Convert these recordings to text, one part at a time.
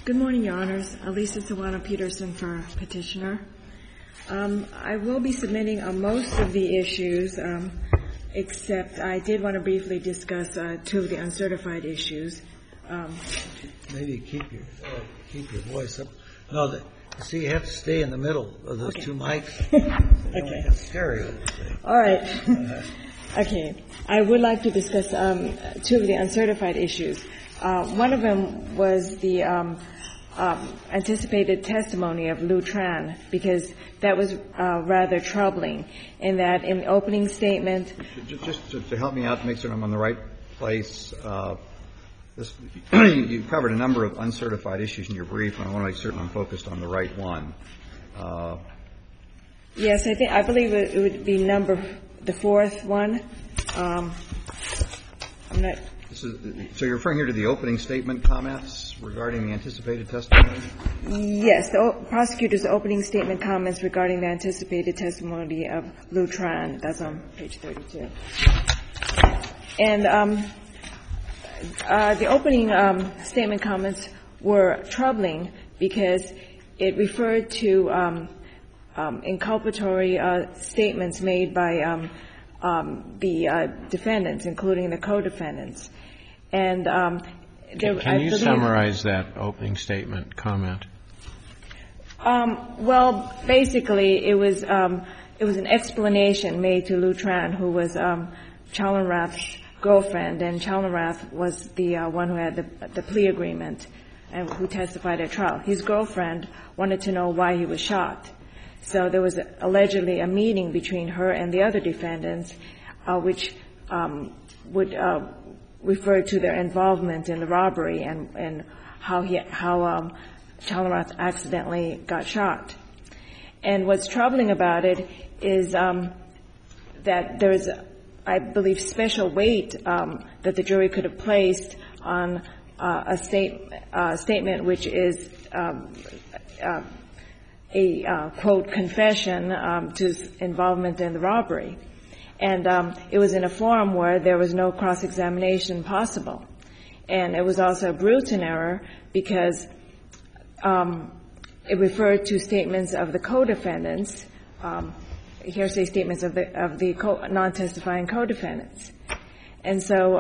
Good morning, Your Honors. Elisa Sawana-Peterson for Petitioner. I will be submitting on most of the issues, except I did want to briefly discuss two of the uncertified issues. Maybe keep your voice up. No, see, you have to stay in the middle of those two mics. Okay. Stereo. All right. Okay. I would like to discuss two of the uncertified issues. One of them was the anticipated testimony of Lou Tran, because that was rather troubling in that in the opening statement. Just to help me out to make sure I'm on the right place, you covered a number of uncertified issues in your brief, and I want to make certain I'm focused on the right one. Yes, I believe it would be the fourth one. I'm not. So you're referring here to the opening statement comments regarding the anticipated testimony? Yes, the prosecutor's opening statement comments regarding the anticipated testimony of Lou Tran. That's on page 32. And the opening statement comments were troubling because it referred to inculpatory statements made by the defendants, including the co-defendants. And can you summarize that opening statement comment? Well, basically, it was an explanation made to Lou Tran, who was Challenrath's girlfriend, and Challenrath was the one who had the plea agreement and who testified at trial. His girlfriend wanted to know why he was shot. So there was allegedly a meeting between her and the other defendants, which would refer to their involvement in the robbery and how Challenrath accidentally got shot. And what's troubling about it is that there is, I believe, special weight that the jury could have placed on a statement which is a quote confession to his involvement in the robbery. And it was in a forum where there was no cross-examination possible. And it was also a Bruton error because it referred to statements of the co-defendants, hearsay statements of the non-testifying co-defendants. And so,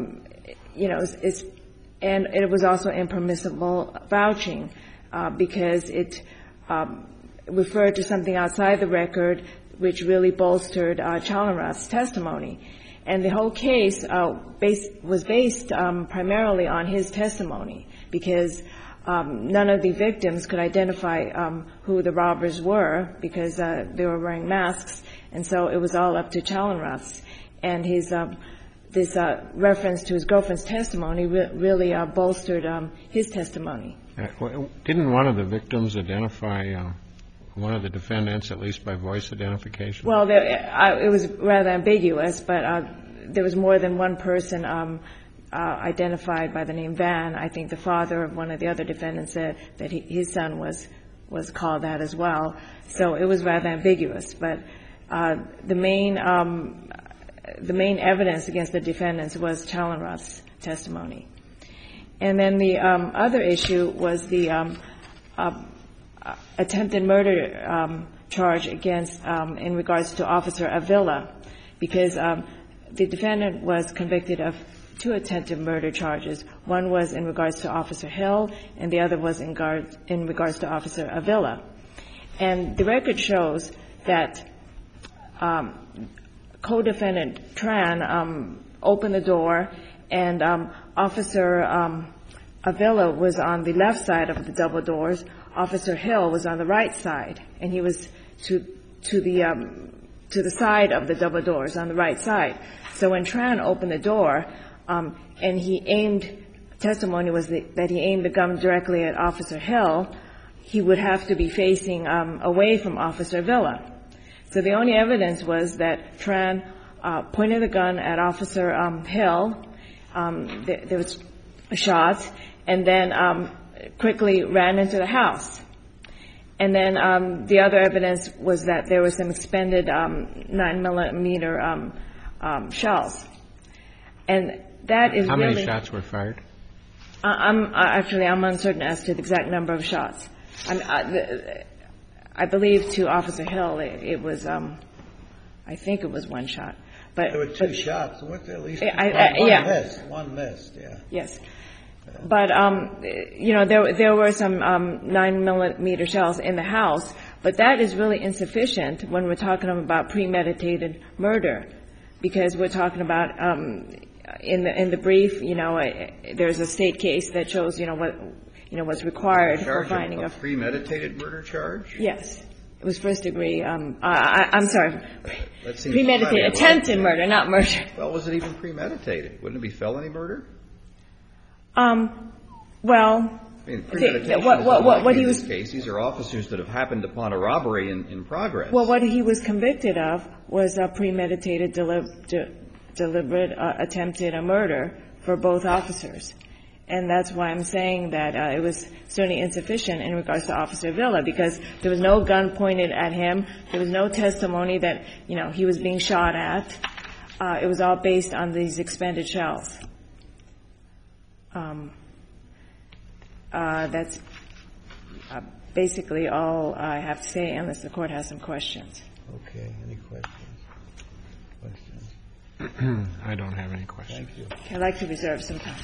and it was also impermissible vouching because it referred to something outside the record which really bolstered Challenrath's testimony. And the whole case was based primarily on his testimony because none of the victims could identify who the robbers were because they were wearing masks, and so it was all up to Challenrath. And this reference to his girlfriend's testimony really bolstered his testimony. Didn't one of the victims identify one of the defendants, at least by voice identification? Well, it was rather ambiguous, but there was more than one person identified by the name Van. I think the father of one of the other defendants said that his son was called that as well. So it was rather ambiguous. But the main evidence against the defendants was Challenrath's testimony. And then the other issue was the attempted murder charge against in regards to Officer Avila, because the defendant was convicted of two attempted murder charges. One was in regards to Officer Hill, and the other was in regards to Officer Avila. And the record shows that co-defendant Tran opened the door, and Officer Avila was on the left side of the double doors. Officer Hill was on the right side, and he was to the side of the double doors on the right side. So when Tran opened the door, and he aimed, testimony was that he aimed the gun directly at Officer Hill, he would have to be facing away from Officer Avila. So the only evidence was that Tran pointed the gun at Officer Hill. There was a shot, and then quickly ran into the house. And then the other evidence was that there was some expended 9mm shells. And that is How really... many shots were fired? I'm uncertain as to the exact number of shots. I believe to Officer Hill it was I think it was one shot. But there were two shots. Weren't there at least one missed? Yeah. Yes. But there were some 9mm shells in the house, but that is really insufficient when we're talking about premeditated murder, because we're talking about in the brief, there's a state case that shows what's required for finding a premeditated murder charge. Yes. It was first degree. I'm sorry. Premeditated attempted murder, not murder. Well, was it even premeditated? Wouldn't it be felony murder? Well, I mean, premeditation what he was in this case, these are officers that have happened upon a robbery in progress. Well, what he was convicted of was a premeditated, deliberate attempted murder for both officers. And that's why I'm saying that it was certainly insufficient in regards to Officer Villa, because there was no gun pointed at him. There was no testimony that, he was being shot at. It was all based on these expended shells. That's basically all I have to say, unless the Court has some questions. Okay. Any questions? I don't have any questions. Thank you. I'd like to reserve some time.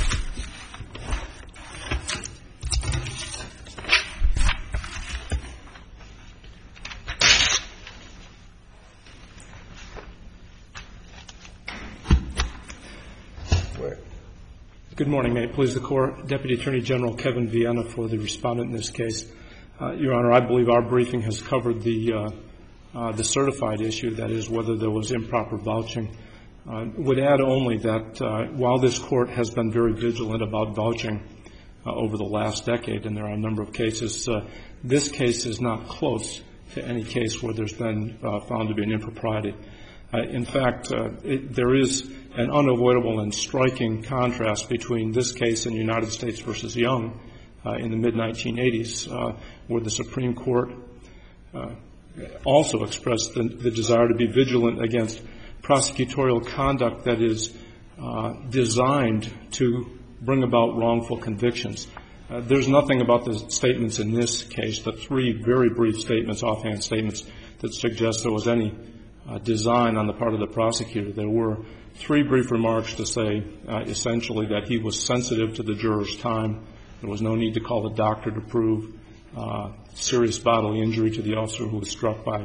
Good morning. May it please the Court. Deputy Attorney General Kevin Vienna for the respondent in this case. Your Honor, I believe our briefing has covered the certified issue, that is, whether there was improper vouching. Would add only that while this Court has been very vigilant about vouching over the last decade, and there are a number of cases, this case is not close to any case where there's been found to be an impropriety. In fact, there is an unavoidable and striking contrast between this case and United States versus Young in the mid-1980s, where the Supreme Court also expressed the desire to be vigilant against prosecutorial conduct that is designed to bring about wrongful convictions. There's nothing about the statements in this case, the three very brief statements, offhand statements, that suggest there was any design on the part of the prosecutor. There were three brief remarks to say essentially that he was sensitive to the juror's time. There was no need to call the doctor to prove serious bodily injury to the officer who was struck by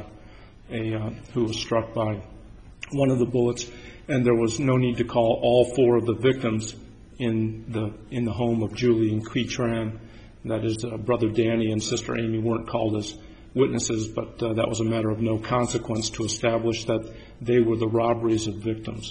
one of the bullets, and there was no need to call all four of the victims in the home of Julie and Qui Tran. That is, Brother Danny and Sister Amy weren't called as witnesses, but that was a matter of no consequence to establish that they were the robberies of victims.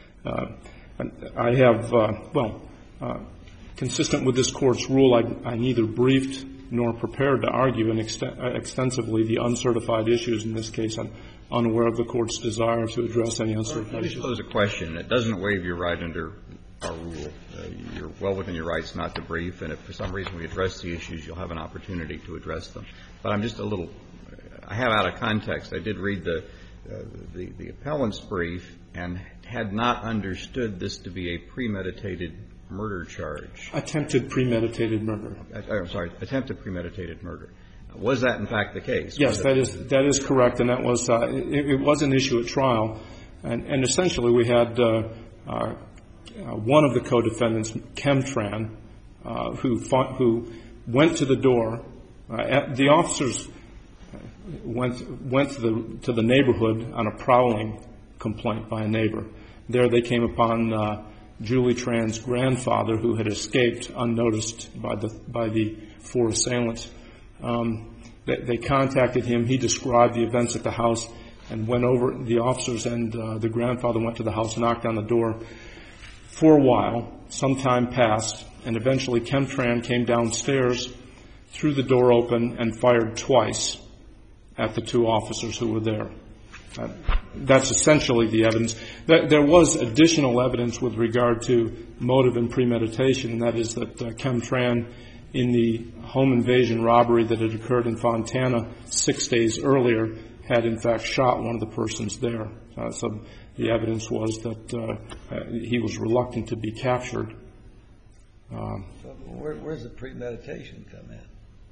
I have, consistent with this Court's rule, I neither briefed nor prepared to argue extensively the uncertified issues in this case. I'm unaware of the Court's desire to address any uncertified issues. Let me pose a question. It doesn't waive your right under our rule. You're well within your rights not to brief, and if for some reason we address the issues, you'll have an opportunity to address them. But I'm just I have out of context. I did read the appellant's brief and had not understood this to be a premeditated murder charge. Attempted premeditated murder. I'm sorry, attempted premeditated murder. Was that, in fact, the case? Yes, that is correct, and that was it was an issue at trial, and essentially we had one of the co-defendants, Chemtran, who went to the door. The officers went to the neighborhood on a prowling complaint by a neighbor. There they came upon Julie Tran's grandfather, who had escaped unnoticed by the four assailants. They contacted him. He described the events at the house and went over. The officers and the grandfather went to the house, knocked on the door. For a while, some time passed, and eventually Chemtran came downstairs, threw the door open, and fired twice at the two officers who were there. That's essentially the evidence. There was additional evidence with regard to motive and premeditation, and that is that Chemtran, in the home invasion robbery that had occurred in Fontana 6 days earlier, had in fact shot one of the persons there. So the evidence was that he was reluctant to be captured. So where's the premeditation come in?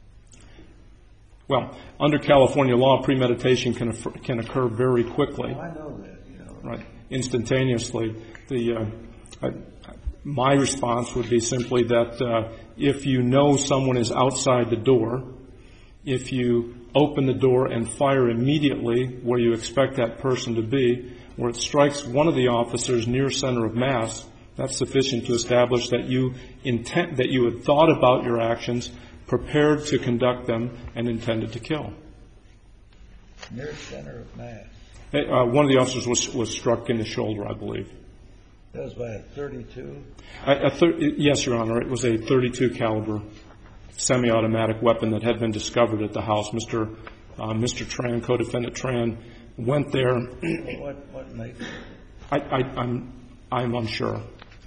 Well, under California law, premeditation can occur very quickly. Oh, I know that. Right, instantaneously. My response would be simply that if you know someone is outside the door, if you open the door and fire immediately where you expect that person to be, where it strikes one of the officers near center of mass, that's sufficient to establish that you had thought about your actions, prepared to conduct them, and intended to kill. Near center of mass. One of the officers was struck in the shoulder, I believe. That was by a .32? Yes, Your Honor. It was a .32 caliber semi-automatic weapon that had been discovered at the house. Mr. Tran, co-defendant Tran, went there. What makes it? I'm unsure.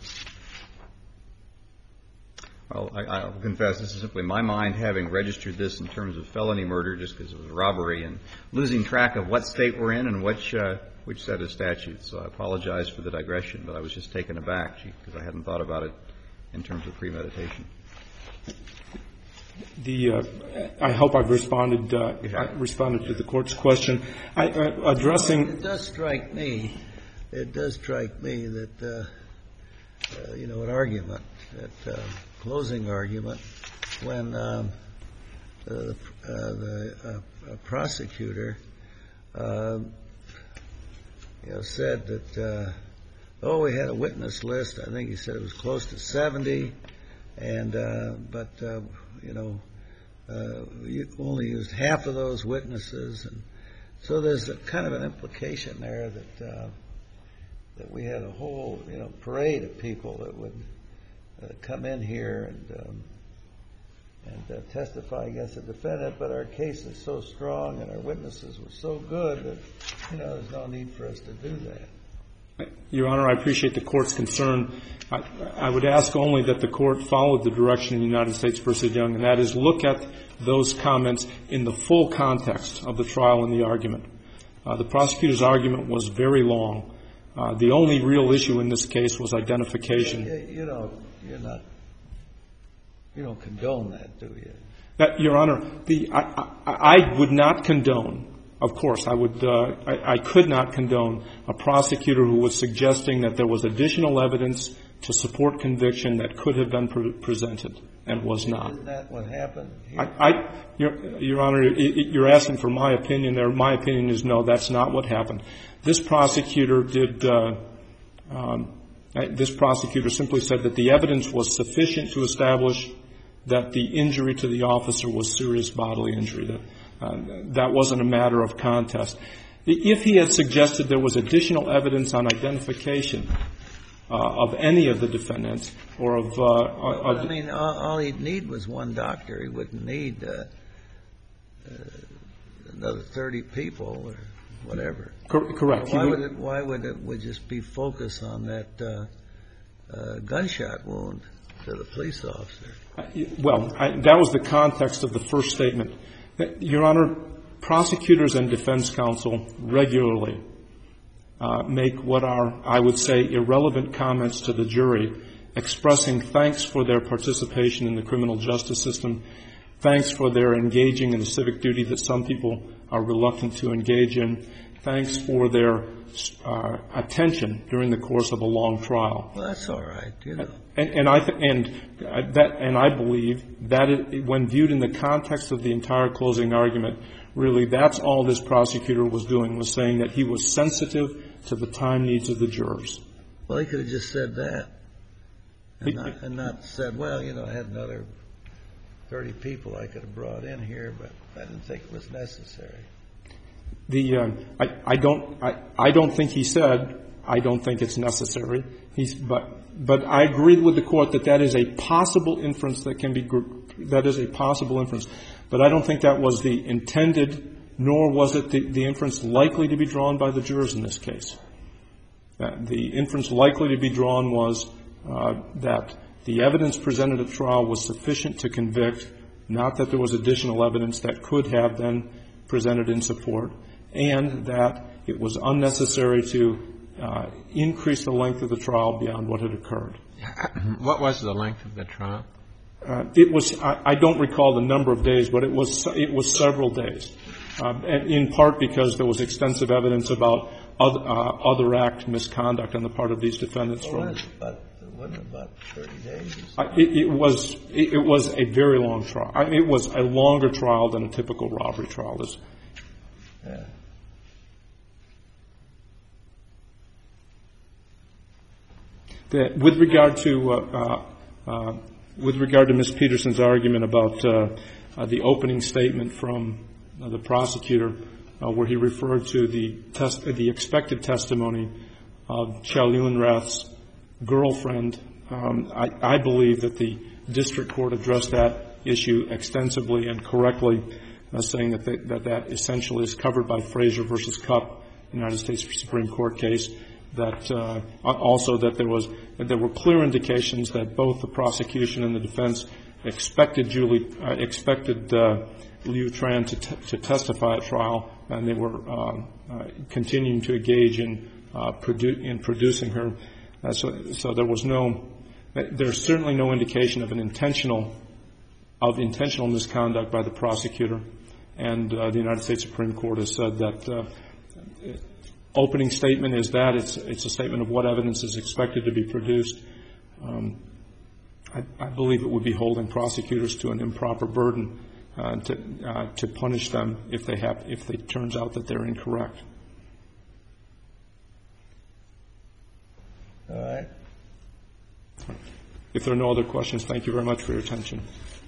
Well, I'll confess, this is simply my mind having registered this in terms of felony murder just because it was robbery and losing track of what state we're in and which set of statutes. So I apologize for the digression, but I was just taken aback because I hadn't thought about it in terms of premeditation. I hope I've responded to the Court's question. Addressing... It does strike me that, an argument, that closing argument, when the prosecutor, said that, we had a witness list. I think he said it was close to 70, but you only used half of those witnesses, and so there's a kind of an implication there that we had a whole parade of people that would come in here and testify against the defendant, but our case is so strong and our witnesses were so good that there's no need for us to do that. Your Honor, I appreciate the Court's concern. I would ask only that the Court follow the direction in United States v. Young, and that is look at those comments in the full context of the trial and the argument. The prosecutor's argument was very long. The only real issue in this case was identification. You don't condone that, do you? Your Honor, I would not condone. Of course, I could not condone a prosecutor who was suggesting that there was additional evidence to support conviction that could have been presented and was not. Isn't that what happened here? Your Honor, you're asking for my opinion there. My opinion is no, that's not what happened. This prosecutor simply said that the evidence was sufficient to establish that the injury to the officer was serious bodily injury. That wasn't a matter of contest. If he had suggested there was additional evidence on identification of any of the defendants or of all he'd need was one doctor. He wouldn't need another 30 people or whatever. Correct. Why would it just be focused on that gunshot wound to the police officer? Well, that was the context of the first statement. Your Honor, prosecutors and defense counsel regularly make what are, I would say, irrelevant comments to the jury, expressing thanks for their participation in the criminal justice system, thanks for their engaging in the civic duty that some people are reluctant to engage in, thanks for their attention during the course of a long trial. Well, that's all right, And I believe that when viewed in the context of the entire closing argument, really that's all this prosecutor was doing, was saying that he was sensitive to the time needs of the jurors. Well, he could have just said that and not said, well, I had another 30 people I could have brought in here, but I didn't think it was necessary. I don't think he said, I don't think it's necessary. But I agreed with the Court that is a possible inference that is a possible inference. But I don't think that was the intended, nor was it the inference likely to be drawn by the jurors in this case. The inference likely to be drawn was that the evidence presented at trial was sufficient to convict, not that there was additional evidence that could have been presented in support, and that it was unnecessary to increase the length of the trial beyond what had occurred. What was the length of the trial? It was, I don't recall the number of days, but it was several days, and in part because there was extensive evidence about other act misconduct on the part of these defendants. Wasn't it about 30 days? It was a very long trial. It was a longer trial than a typical robbery trial is. Yeah. With regard to Ms. Peterson's argument about the opening statement from the prosecutor, where he referred to the expected testimony of Chow Yun-rath's girlfriend, I believe that the district court addressed that issue extensively and correctly, saying that essentially is covered by Frazier versus Cupp, United States Supreme Court case. That also that there were clear indications that both the prosecution and the defense expected Liu Tran to testify at trial, and they were continuing to engage in producing her. So there's certainly no indication of intentional misconduct by the prosecutor, and the United States Supreme Court has said that. Opening statement is that it's a statement of what evidence is expected to be produced. I believe it would be holding prosecutors to an improper burden to punish them if it turns out that they're incorrect. All right. If there are no other questions, thank you very much for your attention.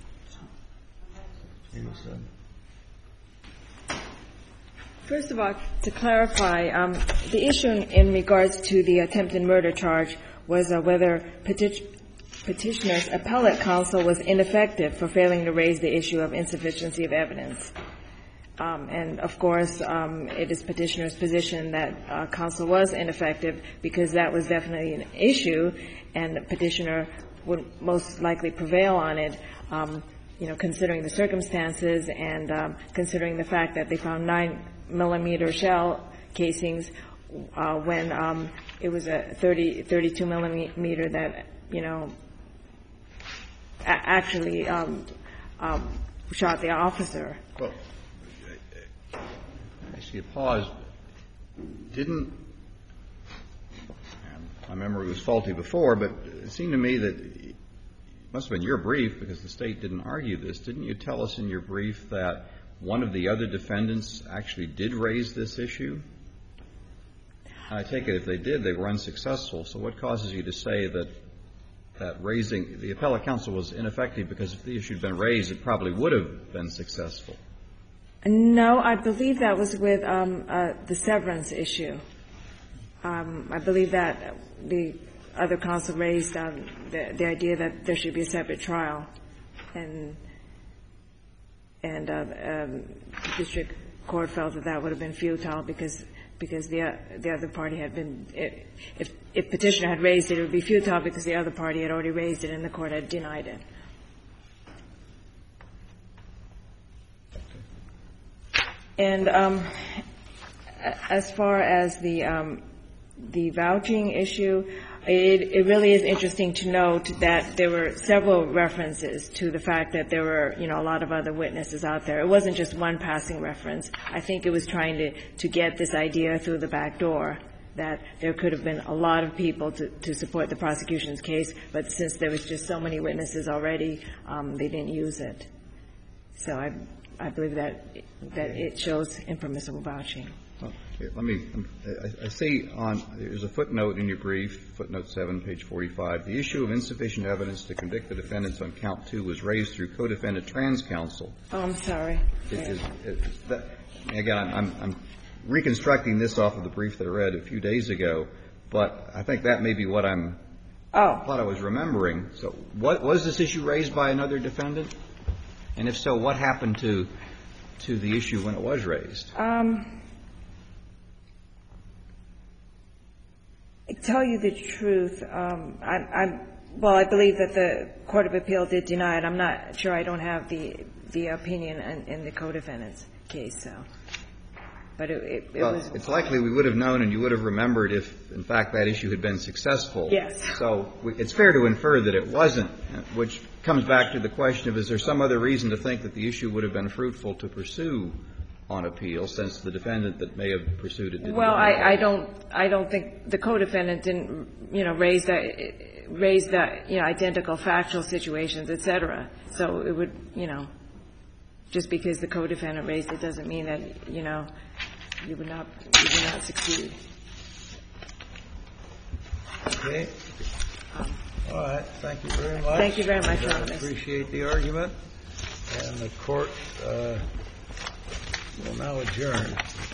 First of all, to clarify, the issue in regards to the attempted murder charge was whether Petitioner's appellate counsel was ineffective for failing to raise the issue of insufficiency of evidence. And, of course, it is Petitioner's position that counsel was ineffective because that was definitely an issue, and Petitioner would most likely prevail on it, considering the circumstances and considering the fact that they found 9mm shell casings when it was a 32mm that, actually shot the officer. Well, I see a pause. My memory was faulty before, but it seemed to me that it must have been your brief, because the State didn't argue this. Didn't you tell us in your brief that one of the other defendants actually did raise this issue? I take it if they did, they were unsuccessful. So what causes you to say that raising the appellate counsel was ineffective, because if the issue had been raised, it probably would have been successful? No, I believe that was with the severance issue. I believe that the other counsel raised the idea that there should be a separate trial, and the district court felt that would have been futile because the other party had been, if Petitioner had raised it, it would be futile because the other party had already raised it and the court had denied it. And as far as the vouching issue, it really is interesting to note that there were several references to the fact that there were, a lot of other witnesses out there. It wasn't just one passing reference. I think it was trying to get this idea through the back door that there could have been a lot of people to support the prosecution's case, but since there was just so many witnesses already, they didn't use it. So I believe that it shows impermissible vouching. I see there's a footnote in your brief, footnote 7, page 45. The issue of insufficient evidence to convict the defendants on count 2 was raised through co-defendant trans counsel. Oh, I'm sorry. Again, I'm reconstructing this off of the brief that I read a few days ago, but I think that may be what I thought I was remembering. So was this issue raised by another defendant? And if so, what happened to the issue when it was raised? To tell you the truth, I believe that the Court of Appeal did deny it. I'm not sure. I don't have the opinion in the co-defendant's case, so. But it Well, was... it's likely we would have known and you would have remembered if, in fact, that issue had been successful. Yes. So it's fair to infer that it wasn't, which comes back to the question of, is there some other reason to think that the issue would have been fruitful to pursue on appeal, since the defendant that may have pursued it didn't? Well, I don't think the co-defendant didn't, raise that, identical factual situations, et cetera. So it would, just because the co-defendant raised it doesn't mean that, you would not succeed. Okay. All right. Thank you very much. Thank you very much, Your I Honor. appreciate the argument. And the court will now adjourn.